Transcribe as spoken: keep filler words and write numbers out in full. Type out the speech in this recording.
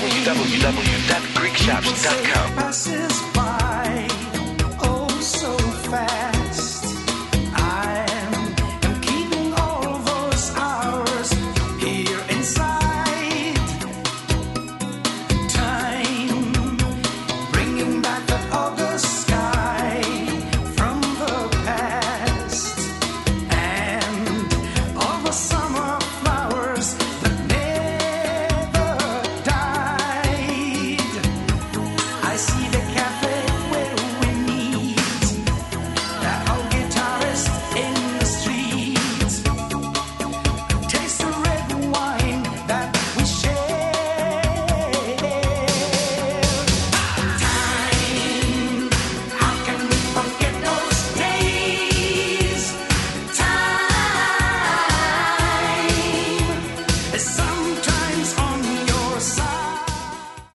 w w w dot greek shops dot com. Passes by, oh so fast.